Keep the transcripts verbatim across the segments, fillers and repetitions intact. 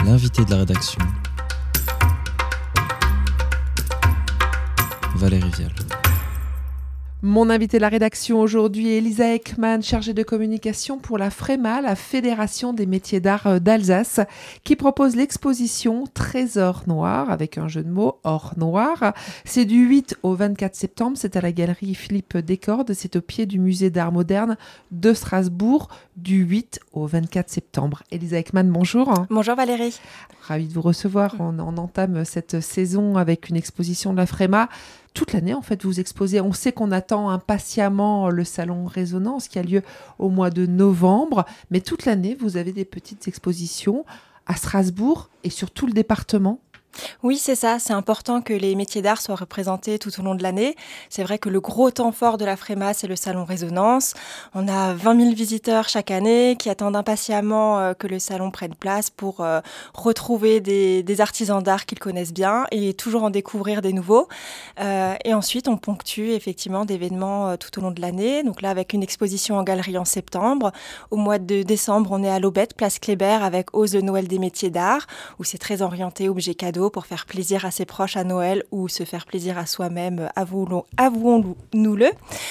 L'invité de la rédaction, Valérie Vial. Mon invité de la rédaction aujourd'hui est Elisa Ekman, chargée de communication pour la FREMA, la Fédération des métiers d'art d'Alsace, qui propose l'exposition Trésor Noir, avec un jeu de mots, or noir. C'est du huit au vingt-quatre septembre, c'est à la galerie Philippe Descordes, c'est au pied du musée d'art moderne de Strasbourg, du huit au vingt-quatre septembre. Elisa Ekman, bonjour. Bonjour Valérie. Ravie de vous recevoir. On, on entame cette saison avec une exposition de la FREMA. Toute l'année, en fait, vous exposez. On sait qu'on attend impatiemment le salon Résonance qui a lieu au mois de novembre. Mais toute l'année, vous avez des petites expositions à Strasbourg et sur tout le département. Oui, c'est ça. C'est important que les métiers d'art soient représentés tout au long de l'année. C'est vrai que le gros temps fort de la FREMA, c'est le salon Résonance. On a vingt mille visiteurs chaque année qui attendent impatiemment euh, que le salon prenne place pour euh, retrouver des, des artisans d'art qu'ils connaissent bien et toujours en découvrir des nouveaux. Euh, et ensuite, on ponctue effectivement d'événements euh, tout au long de l'année. Donc là, avec une exposition en galerie en septembre. Au mois de décembre, on est à l'Aubette, place Kléber, avec Ose de Noël des métiers d'art, où c'est très orienté objet cadeau pour faire plaisir à ses proches à Noël ou se faire plaisir à soi-même, avouons-nous-le.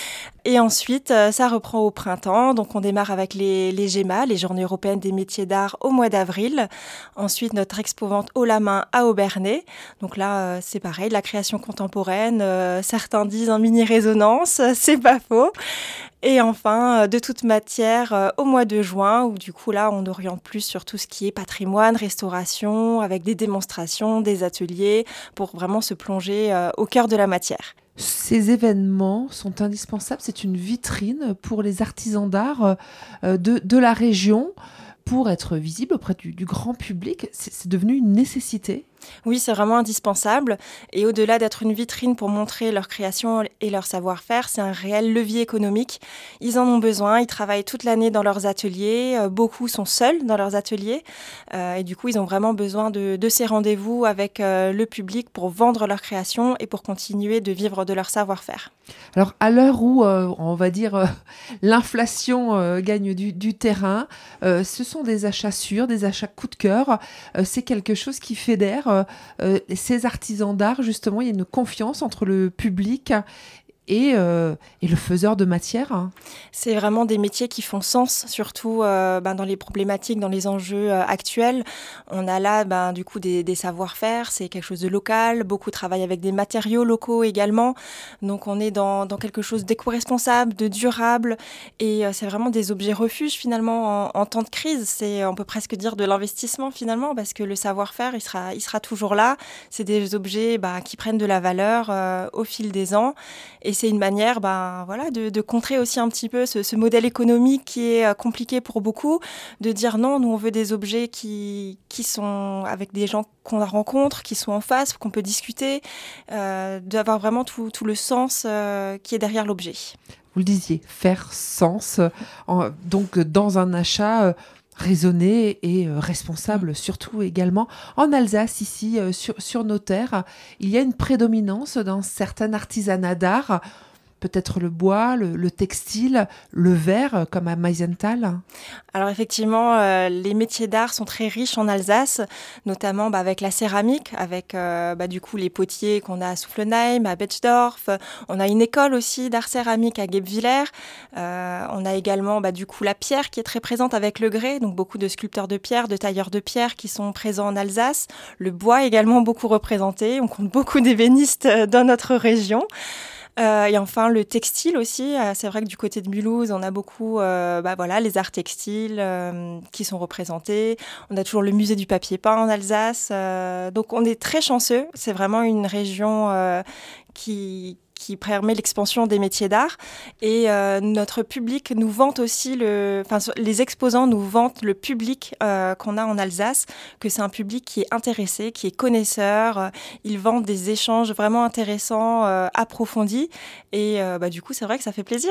Et ensuite, ça reprend au printemps. Donc, on démarre avec les, les GEMA, les Journées européennes des métiers d'art, au mois d'avril. Ensuite, notre expo-vente haut la main à Obernai. Donc là, c'est pareil, la création contemporaine. Euh, certains disent un mini-résonance, c'est pas faux. Et enfin, de toute matière, euh, au mois de juin, où du coup, là, on oriente plus sur tout ce qui est patrimoine, restauration, avec des démonstrations, des ateliers, pour vraiment se plonger euh, au cœur de la matière. Ces événements sont indispensables. C'est une vitrine pour les artisans d'art euh, de, de la région pour être visible auprès du, du grand public. C'est, c'est devenu une nécessité. Oui, c'est vraiment indispensable. Et au-delà d'être une vitrine pour montrer leur création et leur savoir-faire, c'est un réel levier économique. Ils en ont besoin, ils travaillent toute l'année dans leurs ateliers. Euh, beaucoup sont seuls dans leurs ateliers. Euh, et du coup, ils ont vraiment besoin de, de ces rendez-vous avec euh, le public pour vendre leur création et pour continuer de vivre de leur savoir-faire. Alors, à l'heure où, euh, on va dire, euh, l'inflation euh, gagne du, du terrain, euh, ce sont des achats sûrs, des achats coup de cœur. Euh, c'est quelque chose qui fédère Euh, euh, ces artisans d'art, justement, il y a une confiance entre le public et, euh, et le faiseur de matière. C'est vraiment des métiers qui font sens, surtout euh, ben, dans les problématiques, dans les enjeux euh, actuels. On a là ben, du coup des, des savoir-faire, c'est quelque chose de local, beaucoup travaillent avec des matériaux locaux également, donc on est dans, dans quelque chose d'éco-responsable, de durable, et euh, c'est vraiment des objets refuges finalement en, en temps de crise. C'est, on peut presque dire, de l'investissement finalement, parce que le savoir-faire, il sera, il sera toujours là. C'est des objets ben, qui prennent de la valeur euh, au fil des ans, et c'est une manière ben, voilà, de, de contrer aussi un petit peu ce, ce modèle économique qui est euh, compliqué pour beaucoup, de dire non, nous on veut des objets qui, qui sont avec des gens qu'on rencontre, qui sont en face, qu'on peut discuter, euh, d'avoir vraiment tout, tout le sens euh, qui est derrière l'objet. Vous le disiez, faire sens, en, donc dans un achat euh, raisonné et euh, responsable, surtout également. En Alsace, ici, euh, sur, sur nos terres, il y a une prédominance d'un certain artisanat d'art, peut-être le bois, le, le textile, le verre, comme à Meisenthal. Alors effectivement, euh, les métiers d'art sont très riches en Alsace, notamment bah, avec la céramique, avec euh, bah, du coup les potiers qu'on a à Soufflenheim, à Betzdorf. On a une école aussi d'art céramique à Guebwiller. Euh, on a également bah, du coup la pierre qui est très présente avec le grès, donc beaucoup de sculpteurs de pierre, de tailleurs de pierre qui sont présents en Alsace. Le bois également beaucoup représenté. On compte beaucoup d'ébénistes dans notre région. Euh, et enfin, le textile aussi. Euh, c'est vrai que du côté de Mulhouse, on a beaucoup euh, bah, voilà, les arts textiles euh, qui sont représentés. On a toujours le musée du papier peint en Alsace. Euh, donc, on est très chanceux. C'est vraiment une région euh, qui... qui permet l'expansion des métiers d'art. Et euh, notre public nous vante aussi, le, enfin, les exposants nous vantent le public euh, qu'on a en Alsace, que c'est un public qui est intéressé, qui est connaisseur. Euh, ils vantent des échanges vraiment intéressants, euh, approfondis. Et euh, bah, du coup, c'est vrai que ça fait plaisir.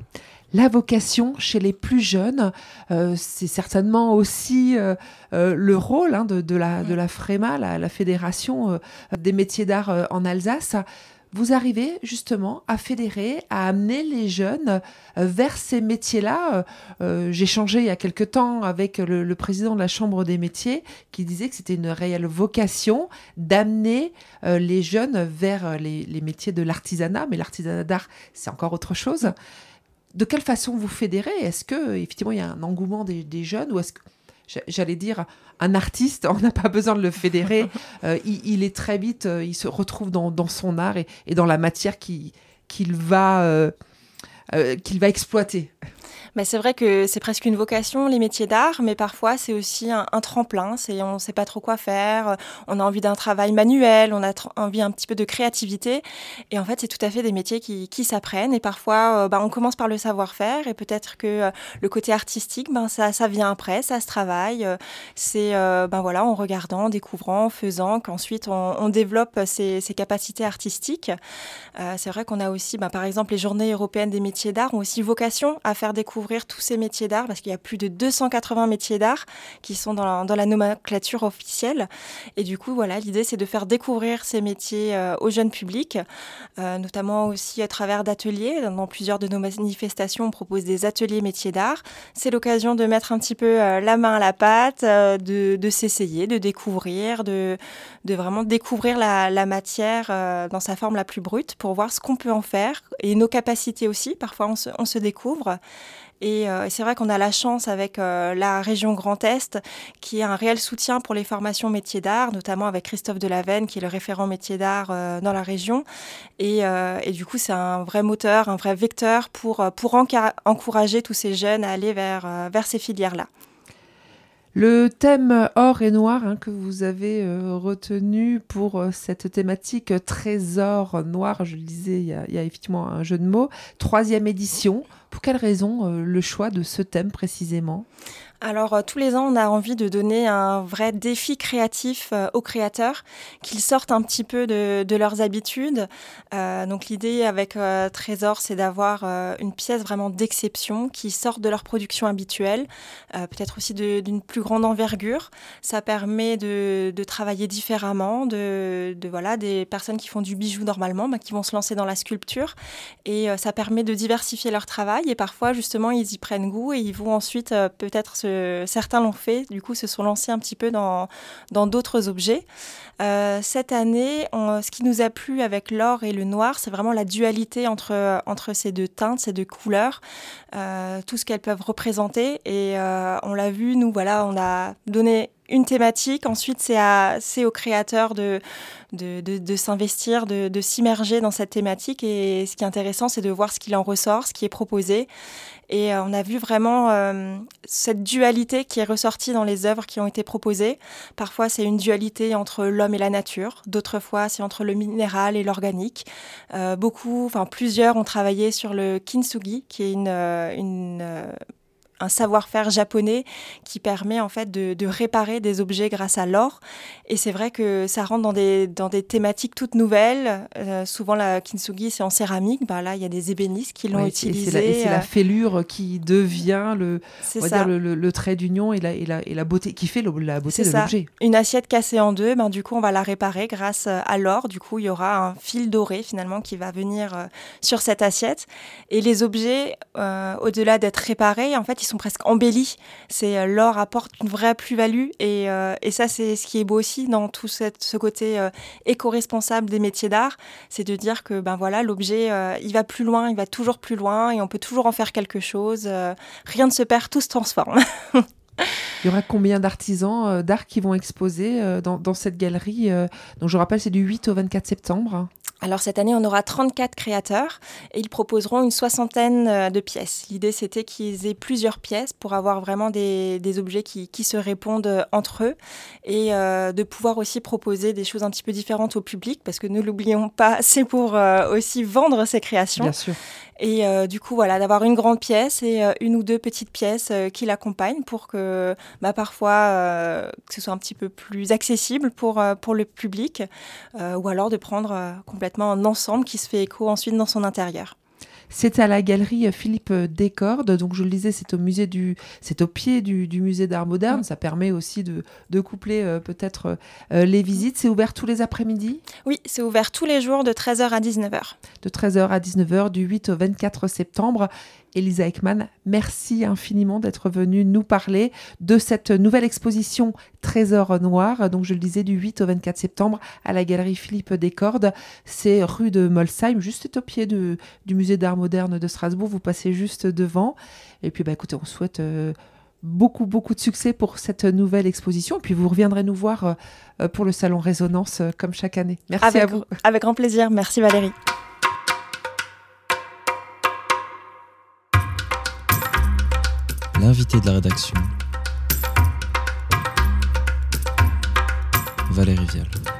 La vocation chez les plus jeunes, euh, c'est certainement aussi euh, euh, le rôle hein, de, de, la, de la FREMA, la, la Fédération euh, des métiers d'art euh, en Alsace. vous arrivez justement à fédérer, à amener les jeunes euh, vers ces métiers-là. Euh, j'ai échangé il y a quelque temps avec le, le président de la Chambre des métiers qui disait que c'était une réelle vocation d'amener euh, les jeunes vers les, les métiers de l'artisanat, mais l'artisanat d'art, c'est encore autre chose. De quelle façon vous fédérez ? Est-ce que effectivement il y a un engouement des, des jeunes, ou est-ce que, j'allais dire, un artiste, on n'a pas besoin de le fédérer, euh, il, il est très vite, euh, il se retrouve dans, dans son art et, et dans la matière qui, qu'il va, euh, euh, qu'il va exploiter. Mais c'est vrai que c'est presque une vocation, les métiers d'art, mais parfois c'est aussi un, un tremplin. C'est, on ne sait pas trop quoi faire, on a envie d'un travail manuel, on a tr- envie un petit peu de créativité. Et en fait, c'est tout à fait des métiers qui, qui s'apprennent. Et parfois, euh, bah, on commence par le savoir-faire, et peut-être que euh, le côté artistique, ben, ça, ça vient après, ça se travaille. Euh, c'est euh, ben, voilà, en regardant, en découvrant, en faisant, qu'ensuite on, on développe ses, ses capacités artistiques. Euh, c'est vrai qu'on a aussi, ben, par exemple, les Journées européennes des métiers d'art ont aussi vocation à faire découvrir tous ces métiers d'art, parce qu'il y a plus de deux cent quatre-vingts métiers d'art qui sont dans la, dans la nomenclature officielle. Et du coup, voilà, l'idée, c'est de faire découvrir ces métiers euh, au jeune public, euh, notamment aussi à travers d'ateliers. Dans plusieurs de nos manifestations, on propose des ateliers métiers d'art. C'est l'occasion de mettre un petit peu euh, la main à la pâte, euh, de, de s'essayer, de découvrir, de, de vraiment découvrir la, la matière euh, dans sa forme la plus brute pour voir ce qu'on peut en faire et nos capacités aussi. Parfois, on se, on se découvre. Et, euh, et c'est vrai qu'on a la chance avec euh, la région Grand Est qui a un réel soutien pour les formations métiers d'art, notamment avec Christophe Delavenne qui est le référent métiers d'art euh, dans la région. Et, euh, et du coup, c'est un vrai moteur, un vrai vecteur pour, pour enca- encourager tous ces jeunes à aller vers, euh, vers ces filières-là. Le thème or et noir hein, que vous avez euh, retenu pour euh, cette thématique trésor noir, je le disais, il y a, il y a effectivement un jeu de mots, troisième édition. Pour quelle raison euh, le choix de ce thème précisément ? Alors, euh, tous les ans, on a envie de donner un vrai défi créatif euh, aux créateurs, qu'ils sortent un petit peu de, de leurs habitudes. Euh, donc, l'idée avec euh, Trésor, c'est d'avoir euh, une pièce vraiment d'exception qui sorte de leur production habituelle, euh, peut-être aussi de, d'une plus grande envergure. Ça permet de, de travailler différemment, de, de voilà, des personnes qui font du bijou normalement, bah, qui vont se lancer dans la sculpture. Et euh, ça permet de diversifier leur travail. Et parfois, justement, ils y prennent goût et ils vont ensuite euh, peut-être se certains l'ont fait, du coup se sont lancés un petit peu dans, dans d'autres objets. Euh, cette année, on, ce qui nous a plu avec l'or et le noir, c'est vraiment la dualité entre, entre ces deux teintes, ces deux couleurs, euh, tout ce qu'elles peuvent représenter. Et euh, on l'a vu, nous, voilà, on a donné une thématique. Ensuite, c'est, à, c'est aux créateurs de, de, de, de s'investir, de, de s'immerger dans cette thématique. Et ce qui est intéressant, c'est de voir ce qu'il en ressort, ce qui est proposé. Et euh, on a vu vraiment euh, cette dualité qui est ressortie dans les œuvres qui ont été proposées. Parfois, c'est une dualité entre l'homme et la nature. D'autres fois, c'est entre le minéral et l'organique. Euh, beaucoup, enfin plusieurs ont travaillé sur le kintsugi, qui est une... Euh, une euh, un savoir-faire japonais qui permet en fait de, de réparer des objets grâce à l'or. Et c'est vrai que ça rentre dans des, dans des thématiques toutes nouvelles. Euh, souvent, la kintsugi, c'est en céramique. Ben là, il y a des ébénistes qui l'ont oui, utilisé. Et c'est, la, et c'est la fêlure qui devient le, c'est on va ça. dire le, le, le trait d'union et la, et, la, et la beauté, qui fait le, la beauté c'est de ça. l'objet. Une assiette cassée en deux, ben, du coup, on va la réparer grâce à l'or. Du coup, il y aura un fil doré, finalement, qui va venir euh, sur cette assiette. Et les objets, euh, au-delà d'être réparés, en fait, ils sont presque embellis. C'est, euh, l'or apporte une vraie plus-value et, euh, et ça, c'est ce qui est beau aussi dans tout cette, ce côté euh, éco-responsable des métiers d'art, c'est de dire que ben voilà, l'objet, euh, il va plus loin, il va toujours plus loin et on peut toujours en faire quelque chose. Euh, rien ne se perd, tout se transforme. Il y aura combien d'artisans euh, d'art qui vont exposer euh, dans, dans cette galerie euh, donc je rappelle, c'est du huit au vingt-quatre septembre. Alors cette année, on aura trente-quatre créateurs et ils proposeront une soixantaine de pièces. L'idée, c'était qu'ils aient plusieurs pièces pour avoir vraiment des, des objets qui, qui se répondent entre eux et euh, de pouvoir aussi proposer des choses un petit peu différentes au public parce que ne l'oublions pas, c'est pour euh, aussi vendre ces créations. Bien sûr. Et euh, du coup, voilà, d'avoir une grande pièce et euh, une ou deux petites pièces euh, qui l'accompagnent pour que bah, parfois euh, que ce soit un petit peu plus accessible pour, euh, pour le public euh, ou alors de prendre euh, complètement un ensemble qui se fait écho ensuite dans son intérieur. C'est à la galerie Philippe Descordes. Donc, je le disais, c'est au musée du, c'est au pied du, du musée d'art moderne. Ça permet aussi de, de coupler euh, peut-être euh, les visites. C'est ouvert tous les après-midi ? Oui, c'est ouvert tous les jours de treize heures à dix-neuf heures. De treize heures à dix-neuf heures, du huit au vingt-quatre septembre. Elisa Ekman, merci infiniment d'être venue nous parler de cette nouvelle exposition Trésor Noir. Donc, je le disais, du huit au vingt-quatre septembre à la galerie Philippe Descordes. C'est rue de Molsheim, juste au pied de, du musée d'art moderne de Strasbourg. Vous passez juste devant. Et puis, bah, écoutez, on souhaite euh, beaucoup, beaucoup de succès pour cette nouvelle exposition. Et puis, vous reviendrez nous voir euh, pour le salon Résonance euh, comme chaque année. Merci avec, à vous. Avec grand plaisir. Merci Valérie. L'invité de la rédaction, Valérie Vial.